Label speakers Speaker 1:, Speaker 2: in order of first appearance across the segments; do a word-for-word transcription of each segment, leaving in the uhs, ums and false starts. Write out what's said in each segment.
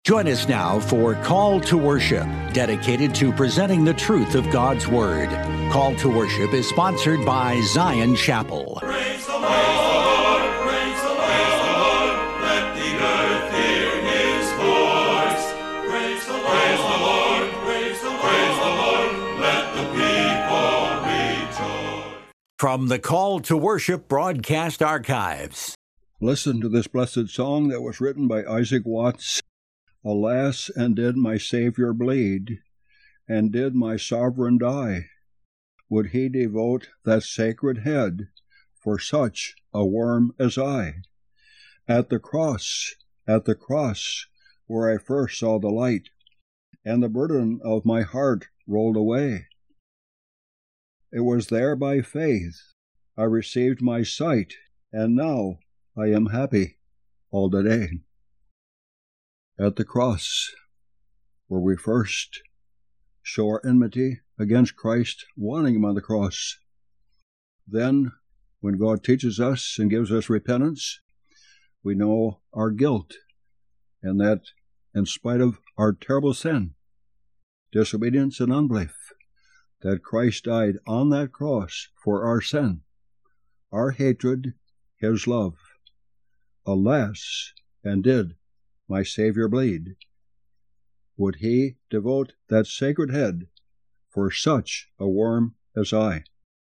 Speaker 1: Join us now for Call to Worship, dedicated to presenting the truth of God's Word. Call to Worship is sponsored by Zion Chapel.
Speaker 2: Praise the Lord, praise the Lord, let the earth hear His voice. Praise the Lord, praise the Lord, praise the Lord, praise the Lord, let the people rejoice.
Speaker 1: From the Call to Worship broadcast archives.
Speaker 3: Listen to this blessed song that was written by Isaac Watts. Alas, and did my Savior bleed, and did my Sovereign die? Would he devote that sacred head for such a worm as I? At the cross, at the cross, where I first saw the light, and the burden of my heart rolled away. It was there by faith I received my sight, and now I am happy all the day. At the cross, where we first show our enmity against Christ, wanting Him on the cross. Then, when God teaches us and gives us repentance, we know our guilt, and that in spite of our terrible sin, disobedience and unbelief, that Christ died on that cross for our sin, our hatred, His love. Alas, and did my Savior bleed? Would He devote that sacred head for such a worm as I?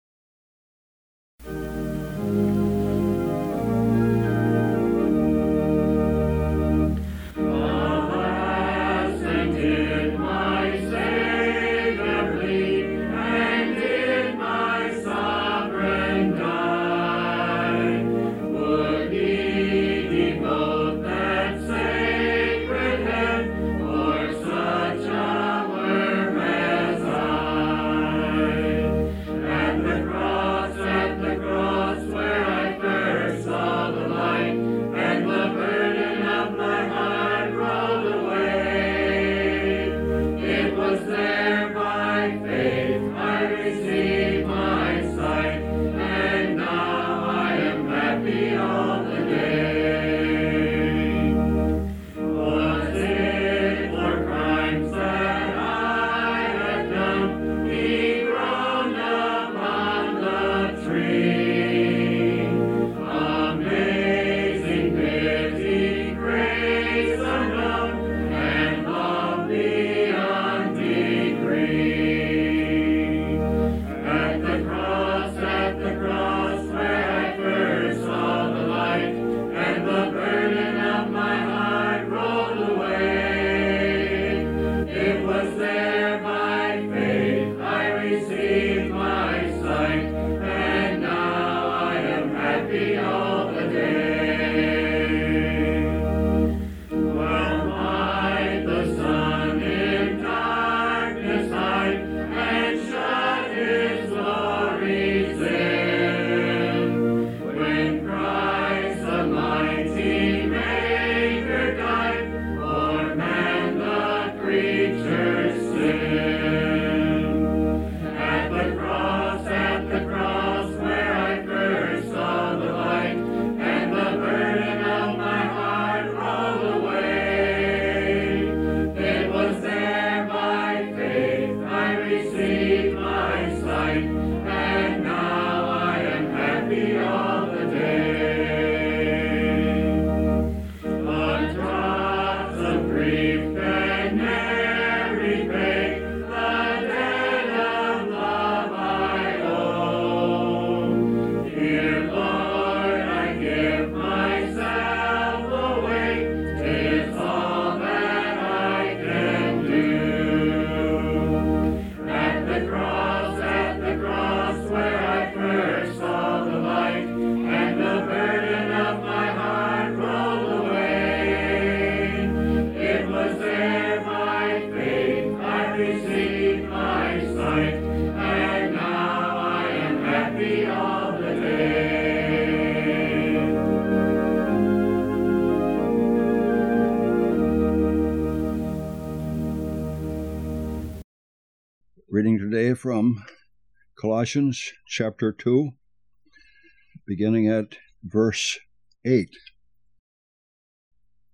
Speaker 3: Reading today from Colossians chapter two, beginning at verse eight.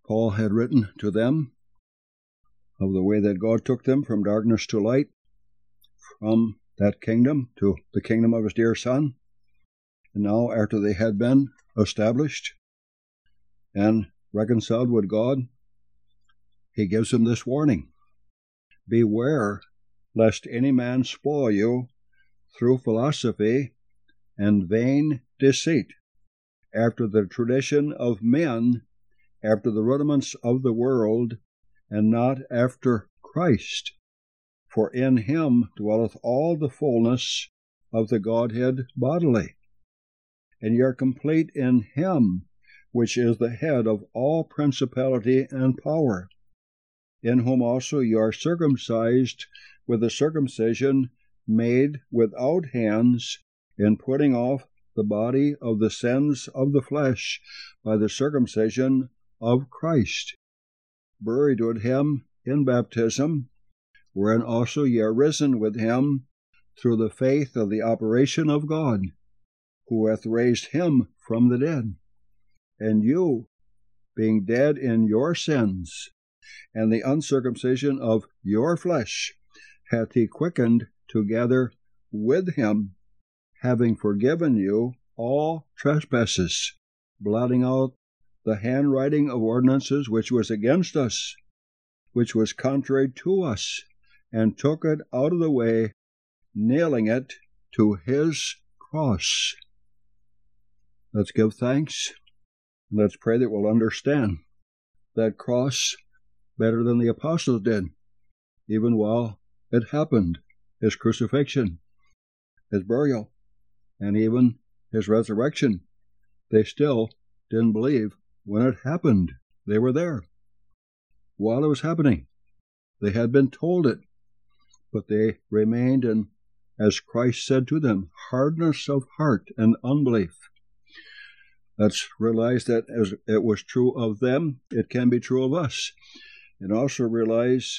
Speaker 3: Paul had written to them of the way that God took them from darkness to light, from that kingdom to the kingdom of his dear Son. And now, after they had been established and reconciled with God, he gives them this warning: beware lest any man spoil you through philosophy and vain deceit, after the tradition of men, after the rudiments of the world, and not after Christ. For in him dwelleth all the fullness of the Godhead bodily. And ye are complete in him, which is the head of all principality and power, in whom also ye are circumcised with a circumcision made without hands, in putting off the body of the sins of the flesh by the circumcision of Christ, buried with him in baptism, wherein also ye are risen with him through the faith of the operation of God, who hath raised him from the dead. And you, being dead in your sins, and the uncircumcision of your flesh, hath he quickened together with him, having forgiven you all trespasses, blotting out the handwriting of ordinances which was against us, which was contrary to us, and took it out of the way, nailing it to his cross. Let's give thanks, and let's pray that we'll understand that cross better than the apostles did, even while it happened, his crucifixion, his burial, and even his resurrection. They still didn't believe when it happened. They were there while it was happening. They had been told it, but they remained in, as Christ said to them, hardness of heart and unbelief. Let's realize that as it was true of them, it can be true of us. And also realize,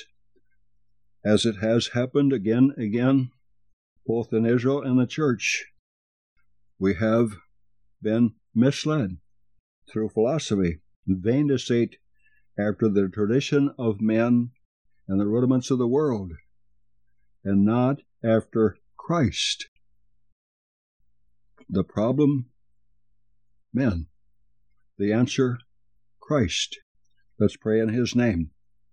Speaker 3: as it has happened again and again, both in Israel and the church, we have been misled through philosophy, vain deceit, after the tradition of men and the rudiments of the world, and not after Christ. The problem, men. The answer, Christ. Let's pray in his name.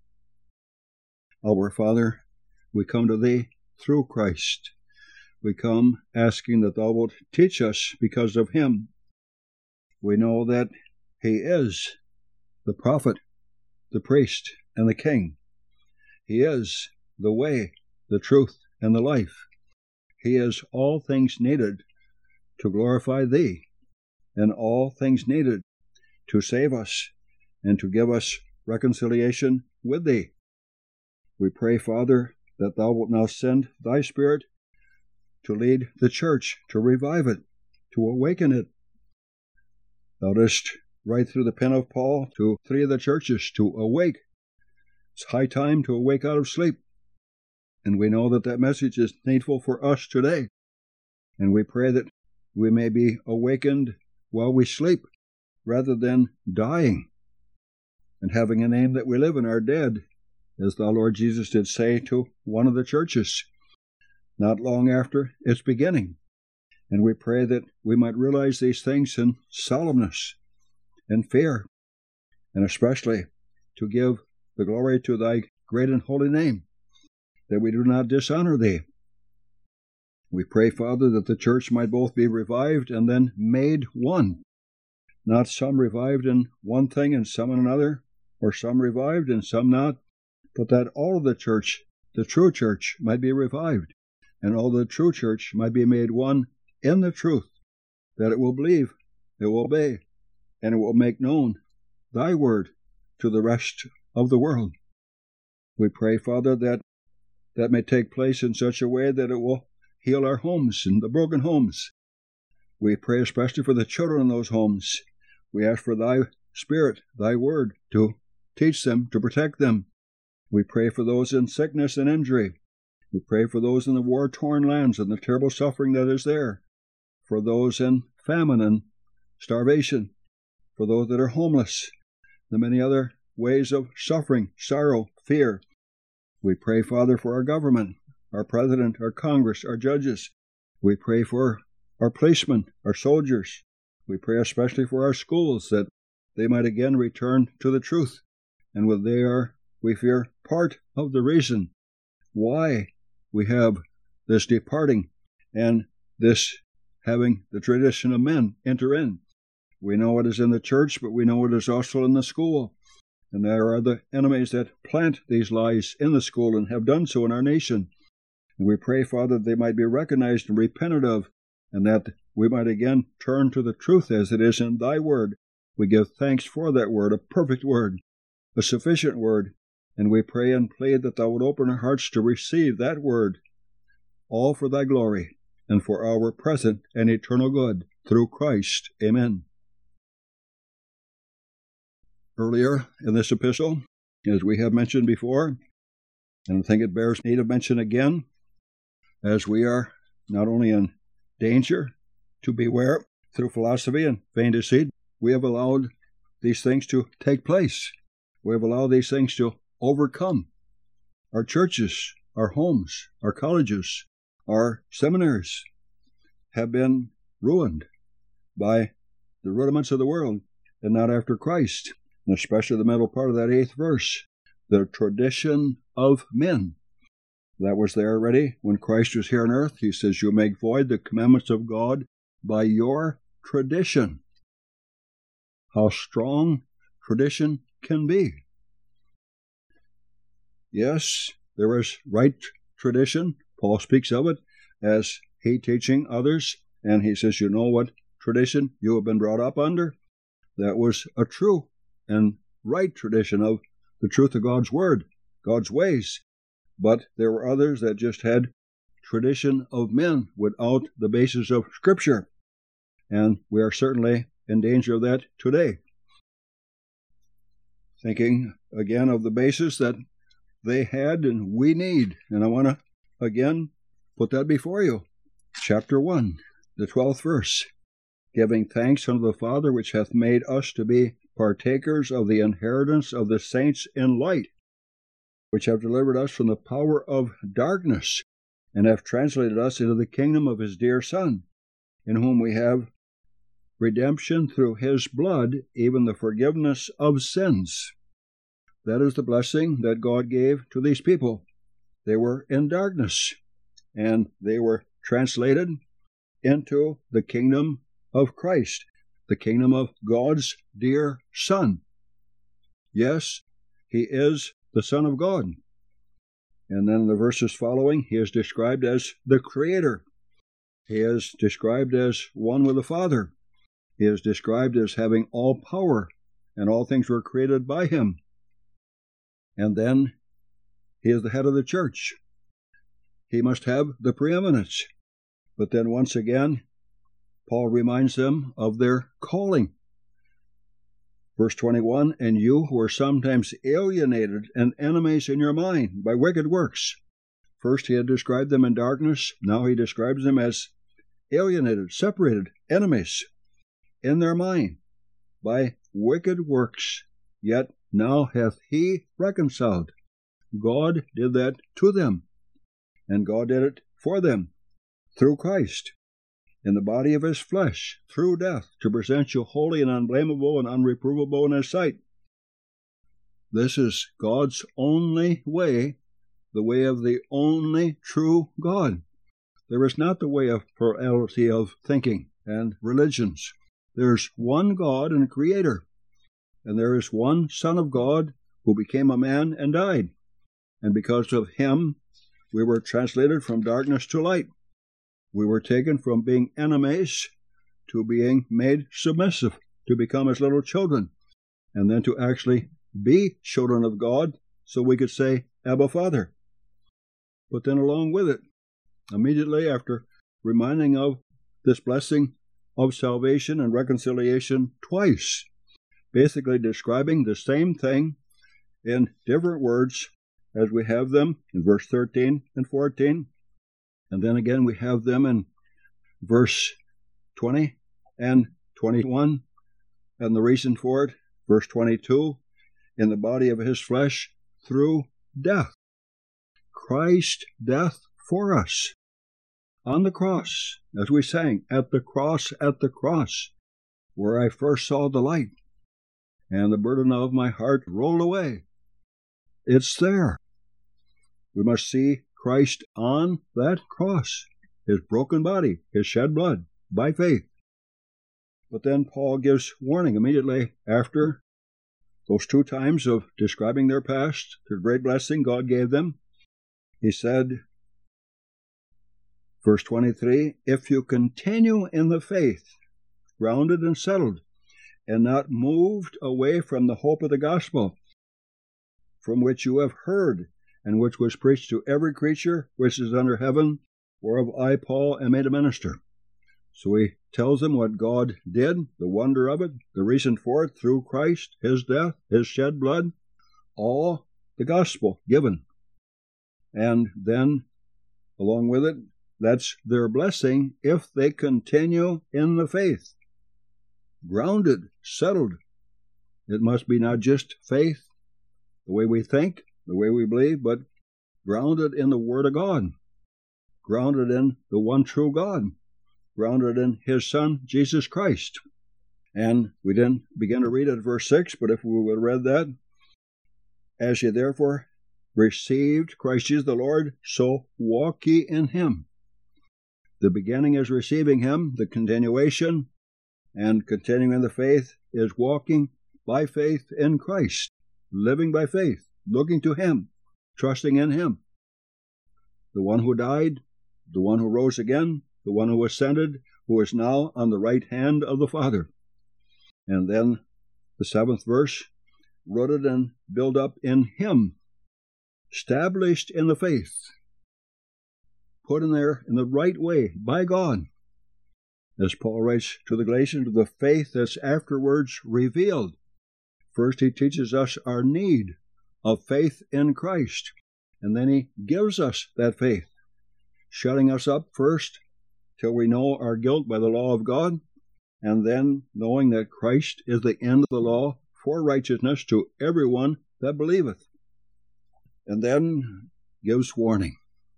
Speaker 3: Our Father, we come to thee through Christ. We come asking that thou wilt teach us because of him. We know that he is the prophet, the priest, and the king. He is the way, the truth, and the life. He is all things needed to glorify thee, and all things needed to save us and to give us reconciliation with thee. We pray, Father, that thou wilt now send thy Spirit to lead the church, to revive it, to awaken it. Thou dost write through the pen of Paul to three of the churches to awake. It's high time to awake out of sleep. And we know that that message is needful for us today. And we pray that we may be awakened while we sleep, rather than dying and having a name that we live and are dead, as the Lord Jesus did say to one of the churches not long after its beginning. And we pray that we might realize these things in solemnness and fear, and especially to give the glory to thy great and holy name, that we do not dishonor thee. We pray, Father, that the church might both be revived and then made one, not some revived in one thing and some in another, or some revived and some not, but that all of the church, the true church, might be revived, and all the true church might be made one in the truth, that it will believe, it will obey, and it will make known thy word to the rest of the world. We pray, Father, that that may take place in such a way that it will heal our homes and the broken homes. We pray especially for the children in those homes. We ask for thy Spirit, thy word, to teach them, to protect them. We pray for those in sickness and injury. We pray for those in the war-torn lands and the terrible suffering that is there, for those in famine and starvation, for those that are homeless, the many other ways of suffering, sorrow, fear. We pray, Father, for our government, our president, our Congress, our judges. We pray for our policemen, our soldiers. We pray especially for our schools, that they might again return to the truth. And when they are, we fear, part of the reason why we have this departing and this having the tradition of men enter in. We know it is in the church, but we know it is also in the school. And there are the enemies that plant these lies in the school and have done so in our nation. And we pray, Father, that they might be recognized and repented of, and that we might again turn to the truth as it is in Thy word. We give thanks for that word, a perfect word, a sufficient word, and we pray and plead that Thou would open our hearts to receive that word, all for Thy glory and for our present and eternal good, through Christ. Amen. Earlier in this epistle, as we have mentioned before, and I think it bears need of mention again, as we are not only in danger to beware through philosophy and vain deceit, we have allowed these things to take place. We have allowed these things to overcome our churches, our homes, our colleges, our seminaries have been ruined by the rudiments of the world and not after Christ, and especially the middle part of that eighth verse, the tradition of men. That was there already when Christ was here on earth. He says, you make void the commandments of God by your tradition. How strong tradition can be. Yes, there is right tradition. Paul speaks of it as he teaching others, and he says, you know what tradition you have been brought up under? That was a true and right tradition of the truth of God's word, God's ways. But there were others that just had tradition of men without the basis of Scripture. And we are certainly in danger of that today. Thinking again of the basis that they had and we need. And I want to again put that before you. Chapter one, the twelfth verse. Giving thanks unto the Father which hath made us to be partakers of the inheritance of the saints in light, which have delivered us from the power of darkness, and have translated us into the kingdom of His dear Son, in whom we have redemption through His blood, even the forgiveness of sins. That is the blessing that God gave to these people. They were in darkness, and they were translated into the kingdom of Christ, the kingdom of God's dear Son. Yes, He is the Son of God. And then in the verses following, He is described as the Creator. He is described as one with the Father. He is described as having all power, and all things were created by Him. And then He is the head of the church. He must have the preeminence. But then once again, Paul reminds them of their calling. Verse twenty-one, and you who are sometimes alienated and enemies in your mind by wicked works. First he had described them in darkness. Now he describes them as alienated, separated, enemies in their mind by wicked works. Yet now hath he reconciled. God did that to them. And God did it for them through Christ, in the body of His flesh, through death, to present you holy and unblameable and unreprovable in His sight. This is God's only way, the way of the only true God. There is not the way of plurality of thinking and religions. There's one God and Creator, and there is one Son of God who became a man and died. And because of Him, we were translated from darkness to light. We were taken from being enemies to being made submissive, to become as little children, and then to actually be children of God, so we could say, Abba, Father. But then along with it, immediately after reminding of this blessing of salvation and reconciliation twice, basically describing the same thing in different words as we have them in verse thirteen and fourteen. And then again we have them in verse twenty and twenty-one. And the reason for it, verse twenty-two, in the body of his flesh through death. Christ's death for us. On the cross, as we sang, at the cross, at the cross, where I first saw the light, and the burden of my heart rolled away. It's there. We must see Christ on that cross, his broken body, his shed blood, by faith. But then Paul gives warning immediately after those two times of describing their past, the great blessing God gave them. He said, verse twenty-three, if you continue in the faith, grounded and settled, and not moved away from the hope of the gospel, from which you have heard, and which was preached to every creature which is under heaven, whereof I, Paul, am made a minister. So he tells them what God did, the wonder of it, the reason for it, through Christ, his death, his shed blood, all the gospel given. And then, along with it, that's their blessing if they continue in the faith. Grounded, settled. It must be not just faith, the way we think, the way we believe, but grounded in the Word of God, grounded in the one true God, grounded in his Son, Jesus Christ. And we didn't begin to read at verse six, but if we would have read that, as ye therefore received Christ Jesus the Lord, so walk ye in him. The beginning is receiving him, the continuation, and continuing in the faith is walking by faith in Christ, living by faith, looking to him, trusting in him. The one who died, the one who rose again, the one who ascended, who is now on the right hand of the Father. And then the seventh verse, rooted and built up in him, established in the faith, put in there in the right way by God. As Paul writes to the Galatians, the faith that's afterwards revealed. First he teaches us our need of faith in Christ, and then he gives us that faith, shutting us up first till we know our guilt by the law of God, and then knowing that Christ is the end of the law for righteousness to everyone that believeth. And then gives warning.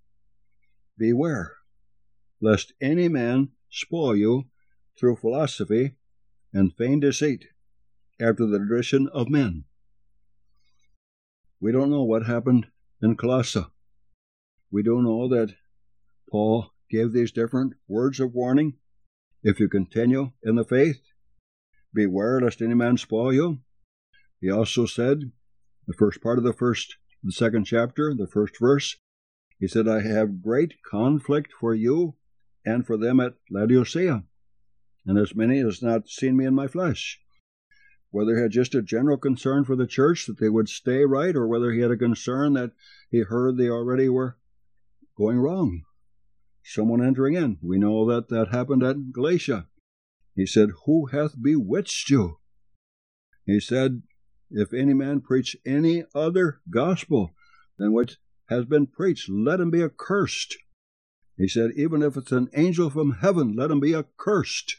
Speaker 3: Beware, lest any man spoil you through philosophy and vain deceit, after the tradition of men. We don't know what happened in Colossae. We don't know that Paul gave these different words of warning. If you continue in the faith, beware lest any man spoil you. He also said, the first part of the first, the second chapter, the first verse, he said, I have great conflict for you and for them at Laodicea, and as many as not seen me in my flesh. Whether he had just a general concern for the church that they would stay right, or whether he had a concern that he heard they already were going wrong. Someone entering in. We know that that happened at Galatia. He said, who hath bewitched you? He said, if any man preach any other gospel than which has been preached, let him be accursed. He said, even if it's an angel from heaven, let him be accursed.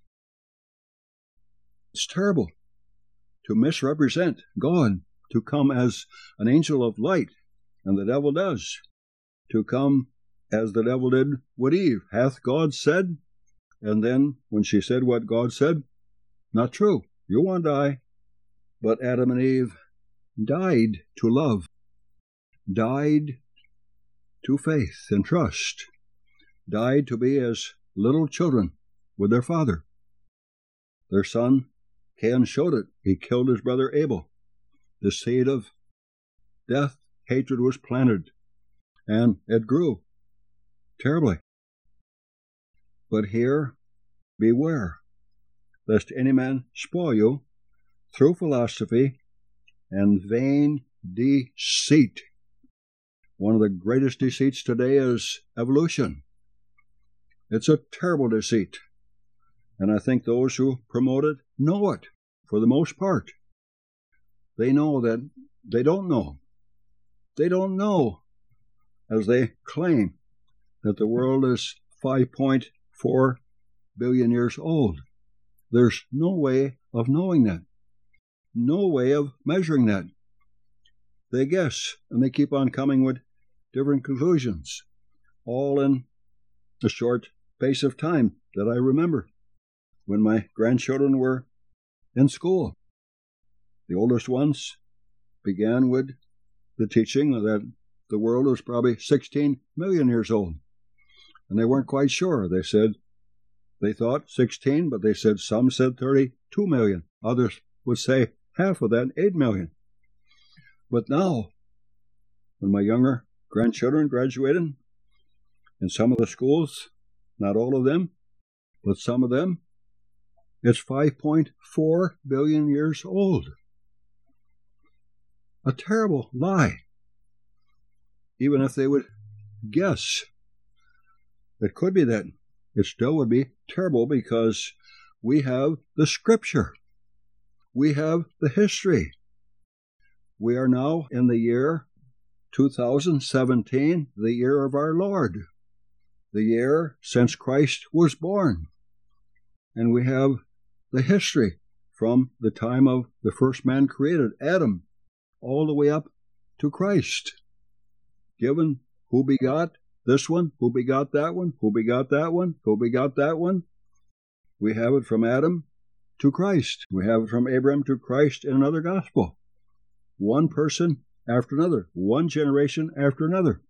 Speaker 3: It's terrible to misrepresent God, to come as an angel of light, and the devil does, to come as the devil did with Eve. Hath God said? And then, when she said what God said, not true, you won't die. But Adam and Eve died to love, died to faith and trust, died to be as little children with their father. Their son, Cain, showed it. He killed his brother Abel. The seed of death, hatred was planted, and it grew terribly. But here, beware, lest any man spoil you through philosophy and vain deceit. One of the greatest deceits today is evolution. It's a terrible deceit. And I think those who promote it know it, for the most part. They know that they don't know. They don't know, as they claim, that the world is five point four billion years old. There's no way of knowing that. no way of measuring that. They guess, and they keep on coming with different conclusions, all in a short space of time that I remember when my grandchildren were in school. The oldest ones began with the teaching that the world was probably sixteen million years old. And they weren't quite sure. They said, they thought sixteen, but they said some said thirty-two million. Others would say half of that, eight million. But now, when my younger grandchildren graduated, in some of the schools, not all of them, but some of them, it's five point four billion years old. A terrible lie. Even if they would guess, it could be that. It still would be terrible because we have the Scripture. We have the history. We are now in the year two thousand seventeen, the year of our Lord, the year since Christ was born. And we have the history from the time of the first man created, Adam, all the way up to Christ, given who begot this one, who begot that one, who begot that one, who begot that one. We have it from Adam to Christ. We have it from Abraham to Christ in another gospel. One person after another, one generation after another.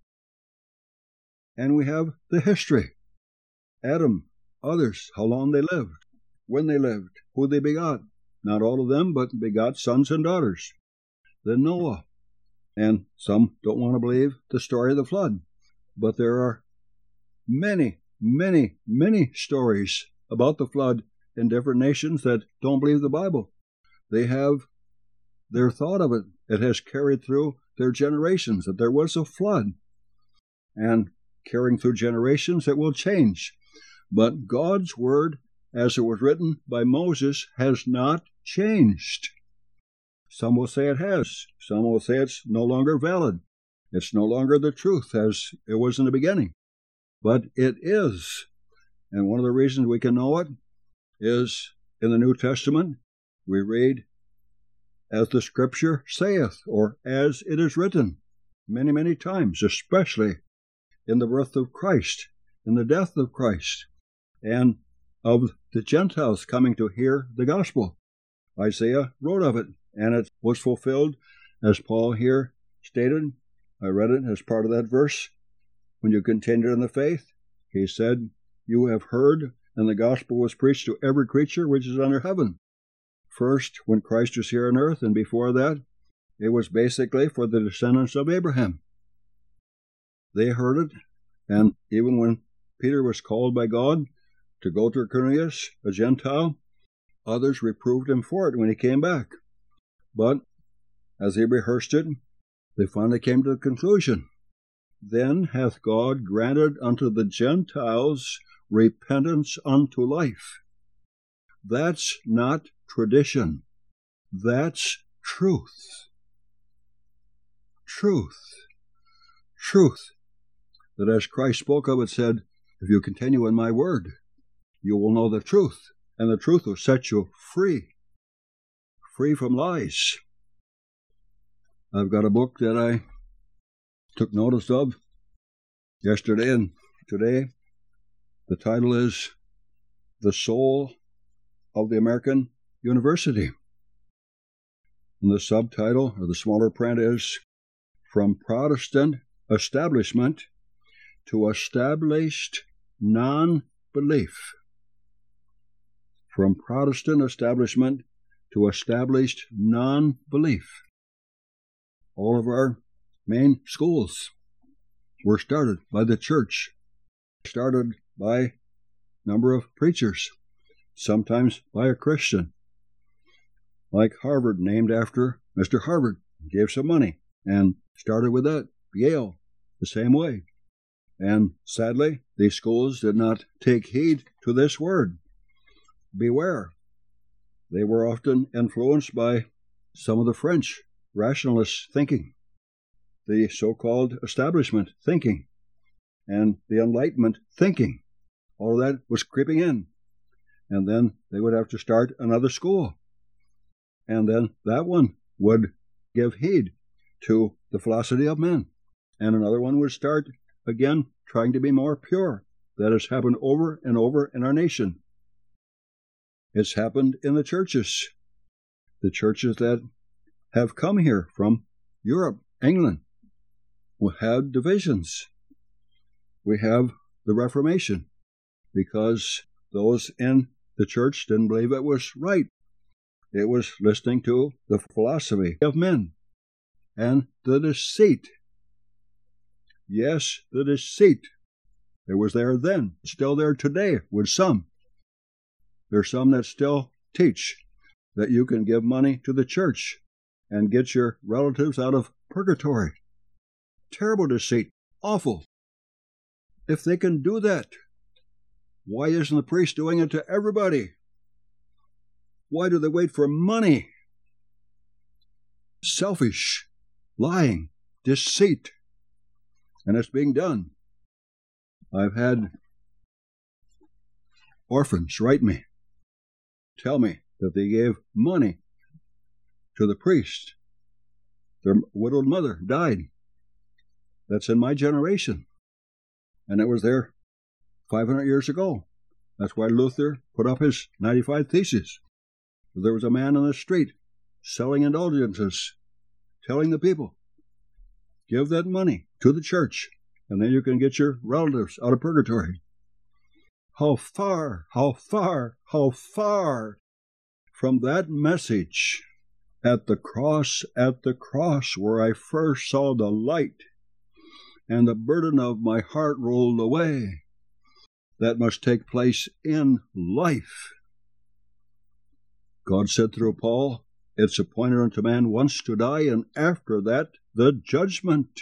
Speaker 3: And we have the history. Adam, others, how long they lived, when they lived, who they begot. Not all of them, but begot sons and daughters. Then Noah. And some don't want to believe the story of the flood. But there are many, many, many stories about the flood in different nations that don't believe the Bible. They have their thought of it. It has carried through their generations that there was a flood. And carrying through generations, it will change. But God's word, as it was written by Moses, has not changed. Some will say it has. Some will say it's no longer valid. It's no longer the truth as it was in the beginning. But it is. And one of the reasons we can know it is in the New Testament, we read, as the Scripture saith, or as it is written, many, many times, especially in the birth of Christ, in the death of Christ, and of the Gentiles coming to hear the gospel. Isaiah wrote of it, and it was fulfilled, as Paul here stated. I read it as part of that verse. When you continued in the faith, he said, you have heard, and the gospel was preached to every creature which is under heaven. First, when Christ was here on earth, and before that, it was basically for the descendants of Abraham. They heard it, and even when Peter was called by God to go to Cornelius, a Gentile, others reproved him for it when he came back. But as he rehearsed it, they finally came to the conclusion, then hath God granted unto the Gentiles repentance unto life. That's not tradition. That's truth. Truth. Truth. That as Christ spoke of it said, if you continue in my word, you will know the truth, and the truth will set you free. Free from lies. I've got a book that I took notice of yesterday and today. The title is The Soul of the American University. And the subtitle, or the smaller print, is From Protestant Establishment to Established Non-Belief. From Protestant Establishment to Established Non-Belief. All of our main schools were started by the church, started by a number of preachers, sometimes by a Christian. Like Harvard, named after Mister Harvard, gave some money and started with that. Yale, the same way. And sadly, these schools did not take heed to this word. Beware. They were often influenced by some of the French rationalist thinking, the so-called establishment thinking, and the Enlightenment thinking. All of that was creeping in. And then they would have to start another school. And then that one would give heed to the philosophy of men. And another one would start, again, trying to be more pure. That has happened over and over in our nation. It's happened in the churches. The churches that have come here from Europe, England, will have divisions. We have the Reformation because those in the church didn't believe it was right. It was listening to the philosophy of men and the deceit. Yes, the deceit. It was there then, still there today with some. There's some that still teach that you can give money to the church and get your relatives out of purgatory. Terrible deceit. Awful. If they can do that, why isn't the priest doing it to everybody? Why do they wait for money? Selfish, lying, deceit. And it's being done. I've had orphans write me, tell me that they gave money to the priest. Their widowed mother died. That's in my generation. And it was there five hundred years ago. That's why Luther put up his ninety-five Theses. There was a man on the street selling indulgences, telling the people, give that money to the church, and then you can get your relatives out of purgatory. How far, how far, how far from that message at the cross, at the cross where I first saw the light and the burden of my heart rolled away. That must take place in life. God said through Paul, it's appointed unto man once to die, and after that, the judgment.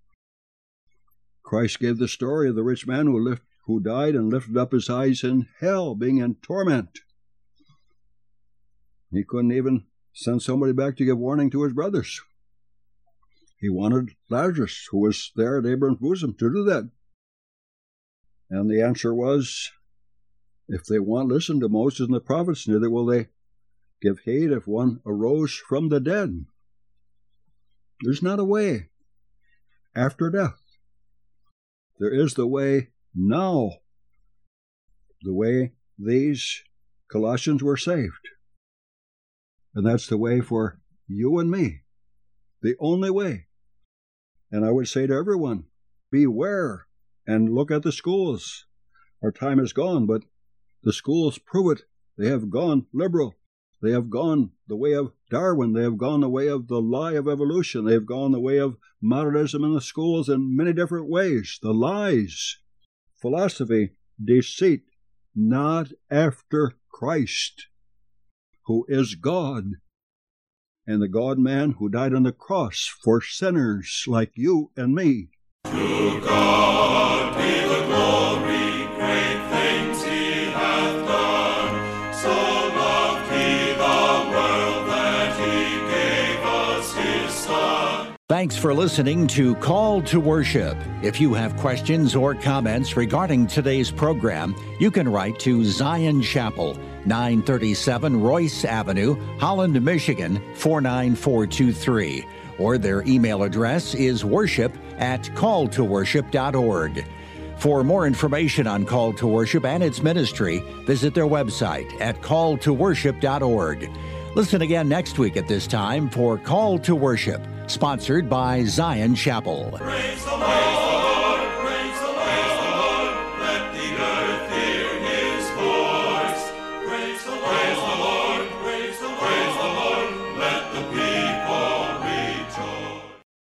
Speaker 3: Christ gave the story of the rich man who, lift, who died and lifted up his eyes in hell, being in torment. He couldn't even send somebody back to give warning to his brothers. He wanted Lazarus, who was there at Abraham's bosom, to do that. And the answer was, if they won't listen to Moses and the prophets, neither will they give heed if one arose from the dead. There's not a way after death. There is the way now, the way these Colossians were saved. And that's the way for you and me, the only way. And I would say to everyone, beware and look at the schools. Our time is gone, but the schools prove it. They have gone liberal. They have gone the way of Darwin. They have gone the way of the lie of evolution. They have gone the way of modernism in the schools in many different ways. The lies, philosophy, deceit, not after Christ, who is God, and the God-man who died on the cross for sinners like you and me.
Speaker 2: To God be the glory, great things he hath done. So loved he the world that he gave us his Son.
Speaker 1: Thanks for listening to Call to Worship. If you have questions or comments regarding today's program, you can write to Zion Chapel, nine thirty-seven Royce Avenue, Holland, Michigan, four nine four two three. Or their email address is worship at call to worship dot org. For more information on Call to Worship and its ministry, visit their website at call to worship dot org. Listen again next week at this time for Call to Worship, sponsored by Zion Chapel.
Speaker 2: Praise the Lord.